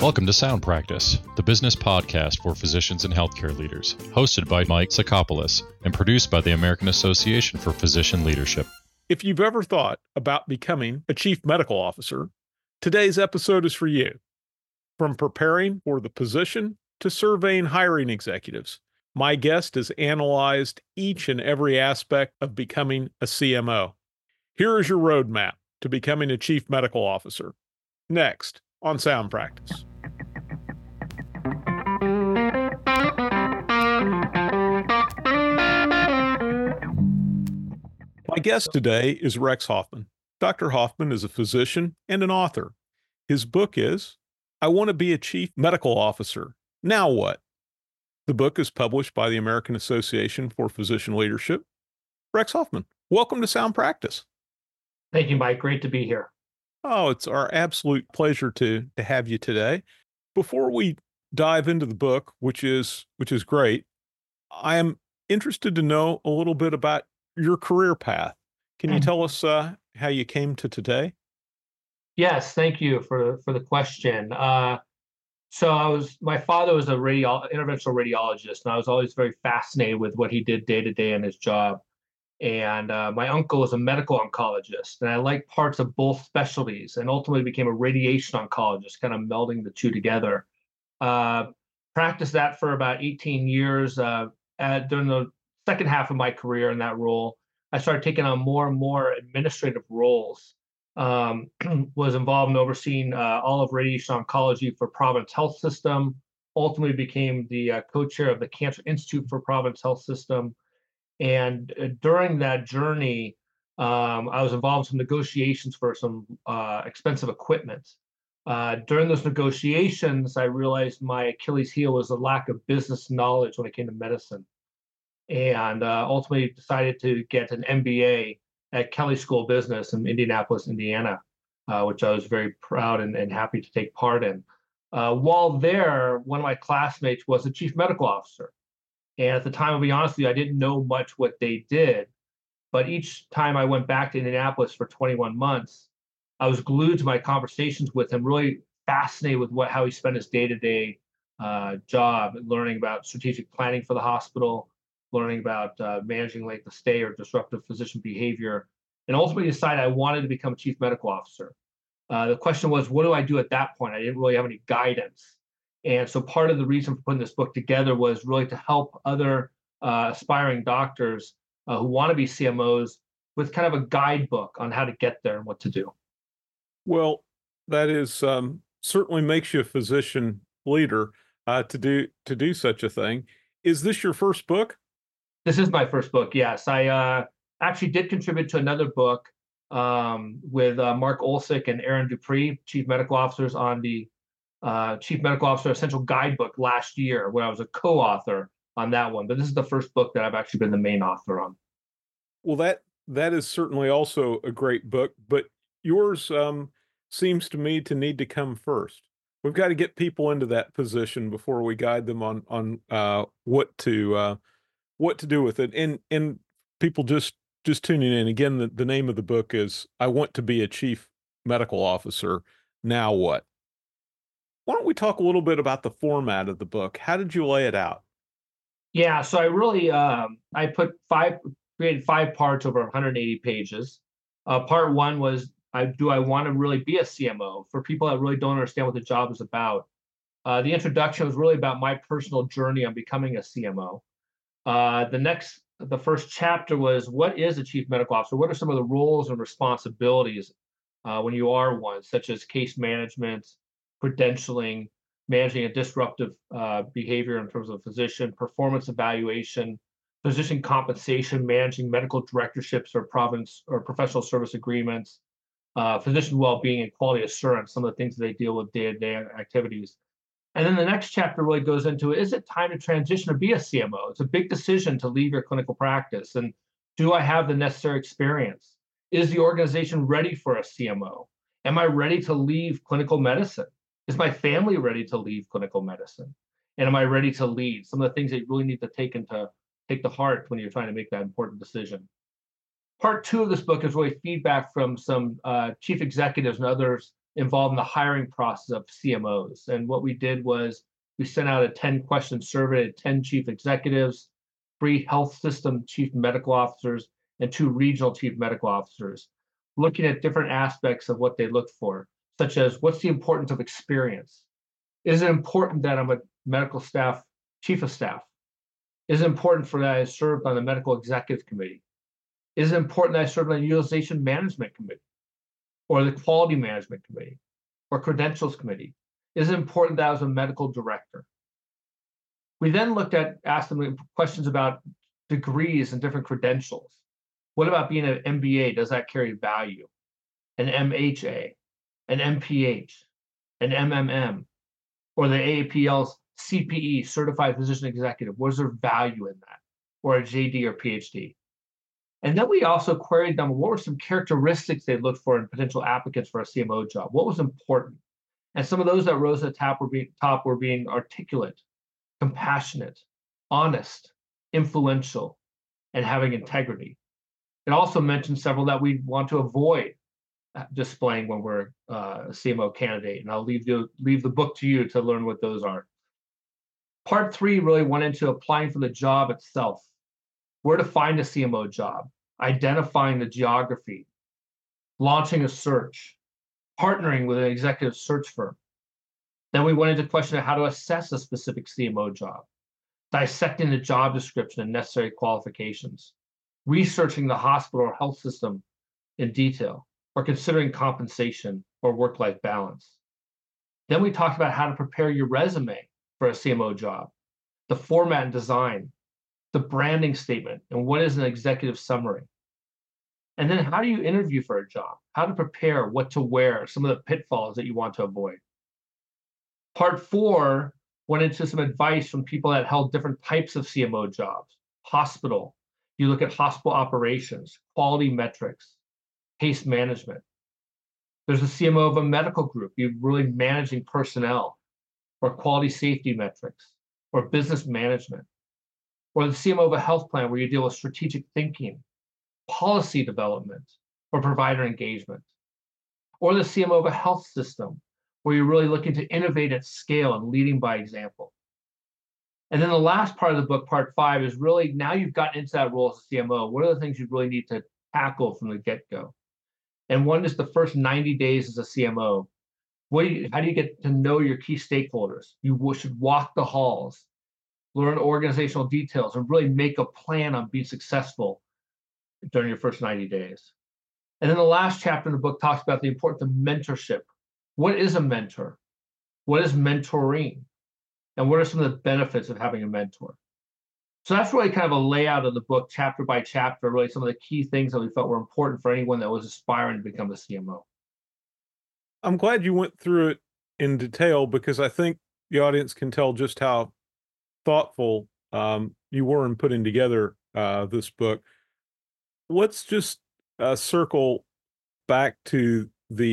Welcome to Sound Practice, the business podcast for physicians and healthcare leaders, hosted by Mike Sakopoulos and produced by the American Association for Physician Leadership. If you've ever thought about becoming a chief medical officer, today's episode is for you. From preparing for the position to surveying hiring executives, my guest has analyzed each and every aspect of becoming a CMO. Here is your roadmap to becoming a chief medical officer. Next on Sound Practice. My guest today is Rex Hoffman. Dr. Hoffman is a physician and an author. His book is I Want to Be a Chief Medical Officer. Now What? The book is published by the American Association for Physician Leadership. Rex Hoffman, welcome to Sound Practice. Thank you, Mike. Great to be here. Oh, it's our absolute pleasure to have you today. Before we dive into the book, which is great, I am interested to know a little bit about your career path. Can you tell us how you came to today? Yes, thank you for the question. My father was a interventional radiologist, and I was always very fascinated with what he did day to day in his job. And my uncle was a medical oncologist, and I liked parts of both specialties, and ultimately became a radiation oncologist, kind of melding the two together. Practiced that for about 18 years. During the second half of my career in that role, I started taking on more and more administrative roles. Was involved in overseeing all of radiation oncology for Providence Health System, ultimately became the co-chair of the Cancer Institute for Providence Health System. And during that journey, I was involved in some negotiations for some expensive equipment. During those negotiations, I realized my Achilles heel was a lack of business knowledge when it came to medicine. And ultimately decided to get an MBA at Kelley School of Business in Indianapolis, Indiana, which I was very proud and happy to take part in. While there, one of my classmates was a chief medical officer. And at the time, I'll be honest with you, I didn't know much what they did. But each time I went back to Indianapolis for 21 months, I was glued to my conversations with him, really fascinated with how he spent his day-to-day job, learning about strategic planning for the hospital, learning about managing length of stay or disruptive physician behavior, and ultimately decided I wanted to become a chief medical officer. The question was, what do I do at that point? I didn't really have any guidance. And so part of the reason for putting this book together was really to help other aspiring doctors who want to be CMOs with kind of a guidebook on how to get there and what to do. Well, that is certainly makes you a physician leader to do such a thing. Is this your first book? This is my first book, yes. I actually did contribute to another book with Mark Olsick and Aaron Dupree, chief medical officers, on the Chief Medical Officer Essential Guidebook last year, where I was a co-author on that one. But this is the first book that I've actually been the main author on. Well, that is certainly also a great book, but yours seems to me to need to come first. We've got to get people into that position before we guide them on what to do with it. And people just tuning in, again, the name of the book is I Want to Be a Chief Medical Officer. Now What? Why don't we talk a little bit about the format of the book? How did you lay it out? Yeah, so I really I created 5 parts over 180 pages. Part 1 was do I want to really be a CMO, for people that really don't understand what the job is about. The introduction was really about my personal journey on becoming a CMO. The first chapter was, what is a chief medical officer? What are some of the roles and responsibilities when you are one, such as case management, credentialing, managing a disruptive behavior in terms of physician, performance evaluation, physician compensation, managing medical directorships or province or professional service agreements, physician well-being and quality assurance, some of the things that they deal with day-to-day activities. And then the next chapter really goes into, is it time to transition to be a CMO? It's a big decision to leave your clinical practice. And do I have the necessary experience? Is the organization ready for a CMO? Am I ready to leave clinical medicine? Is my family ready to leave clinical medicine? And am I ready to lead? Some of the things that you really need to take to heart when you're trying to make that important decision. Part 2 of this book is really feedback from some chief executives and others involved in the hiring process of CMOs. And what we did was we sent out a 10-question survey to 10 chief executives, 3 health system chief medical officers, and 2 regional chief medical officers, looking at different aspects of what they look for, such as what's the importance of experience? Is it important that I'm a medical staff, chief of staff? Is it important for that I served on the medical executive committee? Is it important that I served on the utilization management committee or the quality management committee or credentials committee? Is it important that I was a medical director? We then asked them questions about degrees and different credentials. What about being an MBA? Does that carry value? An MHA, an MPH, an MMM, or the AAPL's CPE, Certified Physician Executive? What is their value in that? Or a JD or PhD? And then we also queried them, what were some characteristics they looked for in potential applicants for a CMO job? What was important? And some of those that rose to the top were being articulate, compassionate, honest, influential, and having integrity. It also mentioned several that we want to avoid displaying when we're a CMO candidate. And I'll leave the book to you to learn what those are. Part 3 really went into applying for the job itself, where to find a CMO job, identifying the geography, launching a search, partnering with an executive search firm. Then we went into question of how to assess a specific CMO job, dissecting the job description and necessary qualifications, researching the hospital or health system in detail, or considering compensation or work-life balance. Then we talked about how to prepare your resume for a CMO job, the format and design, the branding statement, and what is an executive summary. And then how do you interview for a job? How to prepare, what to wear, some of the pitfalls that you want to avoid. Part 4 went into some advice from people that held different types of CMO jobs. Hospital, you look at hospital operations, quality metrics, case management. There's a CMO of a medical group, you're really managing personnel, or quality safety metrics, or business management. Or the CMO of a health plan where you deal with strategic thinking, policy development, or provider engagement. Or the CMO of a health system where you're really looking to innovate at scale and leading by example. And then the last part of the book, part 5, is really now you've gotten into that role as a CMO, what are the things you really need to tackle from the get-go? And one is the first 90 days as a CMO. How do you get to know your key stakeholders? You should walk the halls, learn organizational details, and really make a plan on being successful during your first 90 days. And then the last chapter in the book talks about the importance of mentorship. What is a mentor? What is mentoring? And what are some of the benefits of having a mentor? So that's really kind of a layout of the book, chapter by chapter, really some of the key things that we felt were important for anyone that was aspiring to become a CMO. I'm glad you went through it in detail because I think the audience can tell just how thoughtful you were in putting together this book. Let's just circle back to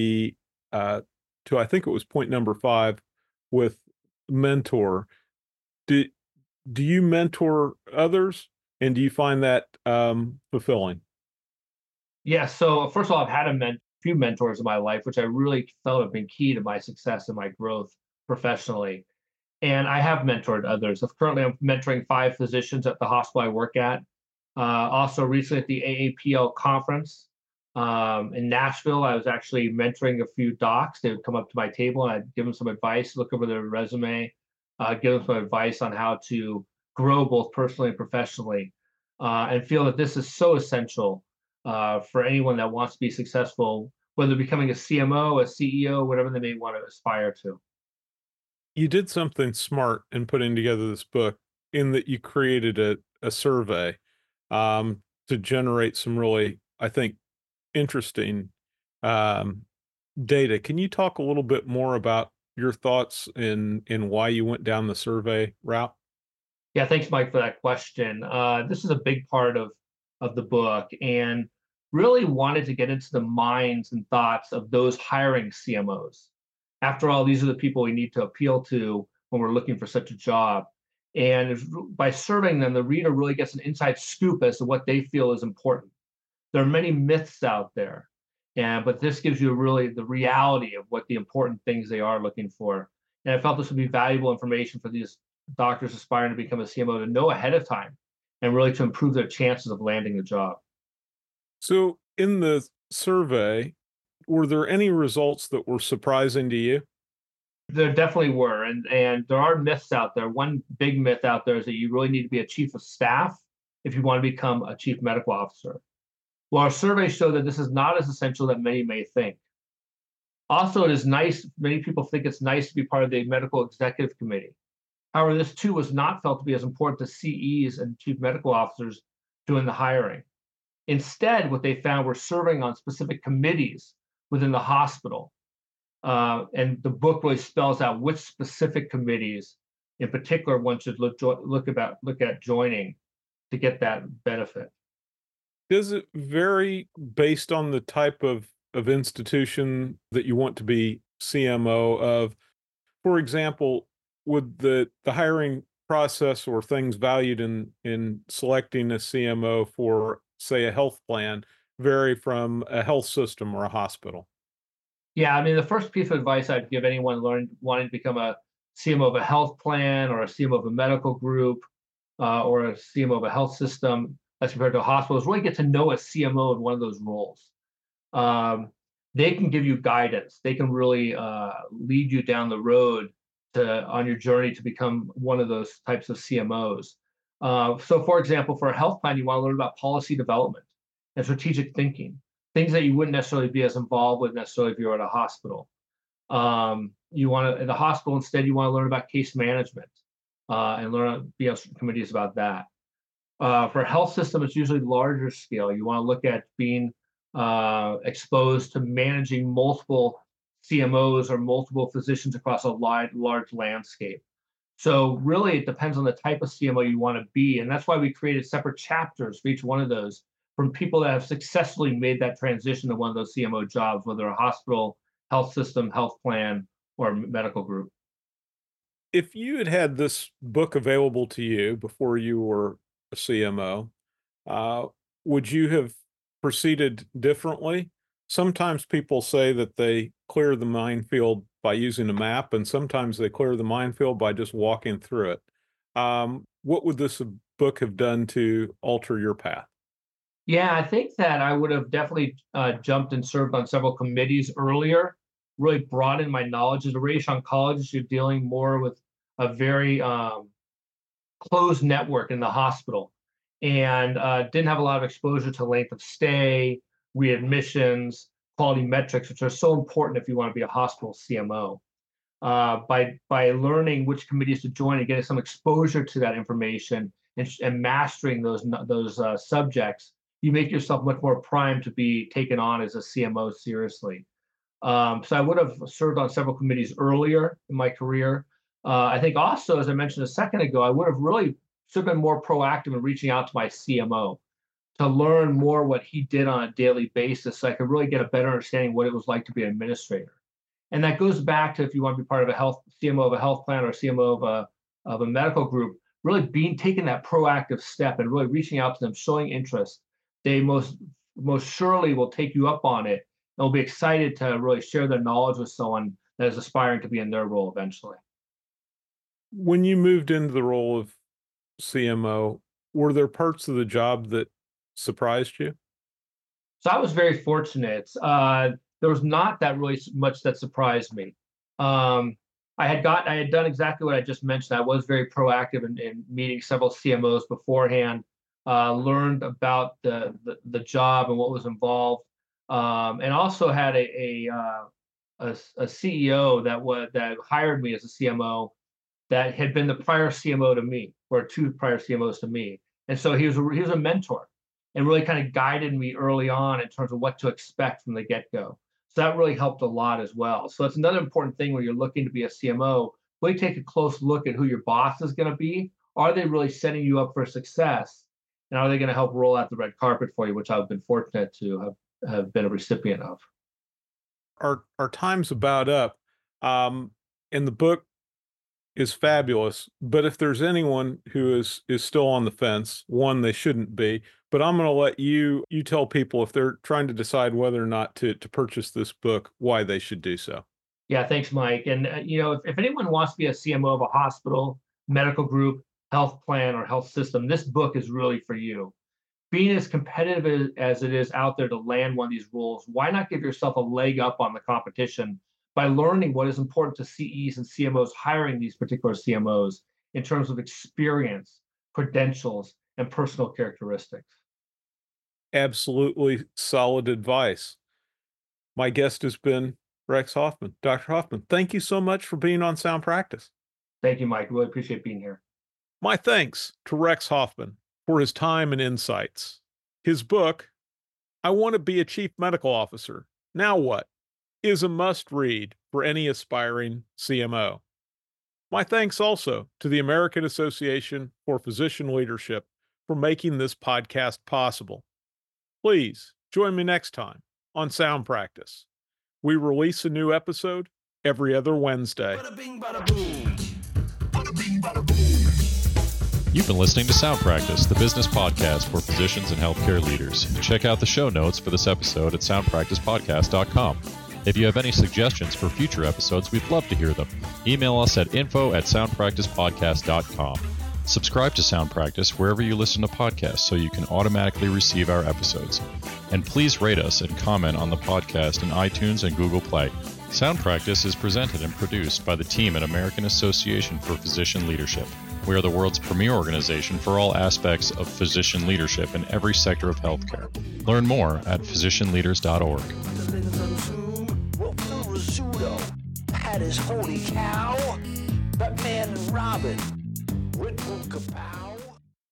I think it was point number 5 with mentor. Do you mentor others, and do you find that fulfilling? Yeah. So first of all, I've had a few mentors in my life, which I really felt have been key to my success and my growth professionally. And I have mentored others. Currently, I'm mentoring 5 physicians at the hospital I work at. Also, recently at the AAPL conference in Nashville, I was actually mentoring a few docs. They would come up to my table and I'd give them some advice, look over their resume, give them some advice on how to grow both personally and professionally, and feel that this is so essential for anyone that wants to be successful, whether becoming a CMO, a CEO, whatever they may want to aspire to. You did something smart in putting together this book in that you created a survey to generate some really, I think, interesting data. Can you talk a little bit more about your thoughts in why you went down the survey route? Yeah, thanks, Mike, for that question. This is a big part of the book, and really wanted to get into the minds and thoughts of those hiring CMOs. After all, these are the people we need to appeal to when we're looking for such a job. And by surveying them, the reader really gets an inside scoop as to what they feel is important. There are many myths out there, But this gives you really the reality of what the important things they are looking for. And I felt this would be valuable information for these doctors aspiring to become a CMO to know ahead of time and really to improve their chances of landing the job. So in the survey, were there any results that were surprising to you? There definitely were, and there are myths out there. One big myth out there is that you really need to be a chief of staff if you want to become a chief medical officer. Well, our surveys show that this is not as essential that many may think. Also, it is nice, many people think it's nice to be part of the medical executive committee. However, this too was not felt to be as important to CEs and chief medical officers doing the hiring. Instead, what they found were serving on specific committees within the hospital. And the book really spells out which specific committees in particular one should look at joining to get that benefit. Does it vary based on the type of institution that you want to be CMO of? For example, would the hiring process or things valued in selecting a CMO for, say, a health plan vary from a health system or a hospital? Yeah, I mean, the first piece of advice I'd give anyone wanting to become a CMO of a health plan or a CMO of a medical group or a CMO of a health system as compared to a hospital is really get to know a CMO in one of those roles. They can give you guidance. They can really lead you down the road on your journey to become one of those types of CMOs. So, for example, for a health plan, you want to learn about policy development and strategic thinking, things that you wouldn't necessarily be as involved with necessarily if you're at a hospital. You want to, at the hospital, instead, you want to learn about case management and be on committees about that. For a health system, it's usually larger scale. You want to look at being exposed to managing multiple CMOs or multiple physicians across a large landscape. So really, it depends on the type of CMO you want to be. And that's why we created separate chapters for each one of those from people that have successfully made that transition to one of those CMO jobs, whether a hospital, health system, health plan, or medical group. If you had had this book available to you before you were a CMO, uh, would you have proceeded differently? Sometimes people say that they clear the minefield by using a map, and sometimes they clear the minefield by just walking through it. What would this book have done to alter your path? Yeah, I think that I would have definitely jumped and served on several committees earlier, really broadened my knowledge. As a radiation oncologist, you're dealing more with a very closed network in the hospital and didn't have a lot of exposure to length of stay, readmissions, quality metrics, which are so important if you want to be a hospital CMO. By learning which committees to join and getting some exposure to that information and mastering those subjects, you make yourself much more primed to be taken on as a CMO seriously. So I would have served on several committees earlier in my career. I think also, as I mentioned a second ago, I would have really should have been more proactive in reaching out to my CMO to learn more what he did on a daily basis so I could really get a better understanding of what it was like to be an administrator. And that goes back to if you want to be part of a CMO of a health plan or CMO of a medical group, really taking that proactive step and really reaching out to them, showing interest. They most surely will take you up on it. They'll be excited to really share their knowledge with someone that is aspiring to be in their role eventually. When you moved into the role of CMO, were there parts of the job that surprised you? So I was very fortunate. There was not that really much that surprised me. I had done exactly what I just mentioned. I was very proactive in meeting several CMOs beforehand, learned about the job and what was involved, and also had a CEO that hired me as a CMO that had been the prior CMO to me, or two prior CMOs to me. And so he was a mentor and really kind of guided me early on in terms of what to expect from the get-go. So that really helped a lot as well. So that's another important thing when you're looking to be a CMO, really take a close look at who your boss is going to be. Are they really setting you up for success? And are they going to help roll out the red carpet for you, which I've been fortunate to have been a recipient of. Our time's about up. In the book, is fabulous. But if there's anyone who is still on the fence, one, they shouldn't be. But I'm going to let you tell people if they're trying to decide whether or not to purchase this book, why they should do so. Yeah, thanks, Mike. And if anyone wants to be a CMO of a hospital, medical group, health plan, or health system, this book is really for you. Being as competitive as it is out there to land one of these roles, why not give yourself a leg up on the competition by learning what is important to CEs and CMOs hiring these particular CMOs in terms of experience, credentials, and personal characteristics? Absolutely solid advice. My guest has been Rex Hoffman. Dr. Hoffman, thank you so much for being on Sound Practice. Thank you, Mike. Really appreciate being here. My thanks to Rex Hoffman for his time and insights. His book, I Want to Be a Chief Medical Officer, Now What?, is a must-read for any aspiring CMO. My thanks also to the American Association for Physician Leadership for making this podcast possible. Please join me next time on Sound Practice. We release a new episode every other Wednesday. Bada bing, bada boom. Bada bing, bada boom. You've been listening to Sound Practice, the business podcast for physicians and healthcare leaders. Check out the show notes for this episode at soundpracticepodcast.com. If you have any suggestions for future episodes, we'd love to hear them. Email us at info@soundpracticepodcast.com. Subscribe to Sound Practice wherever you listen to podcasts so you can automatically receive our episodes. And please rate us and comment on the podcast in iTunes and Google Play. Sound Practice is presented and produced by the team at American Association for Physician Leadership. We are the world's premier organization for all aspects of physician leadership in every sector of healthcare. Learn more at physicianleaders.org. That is holy cow. Batman and Robin.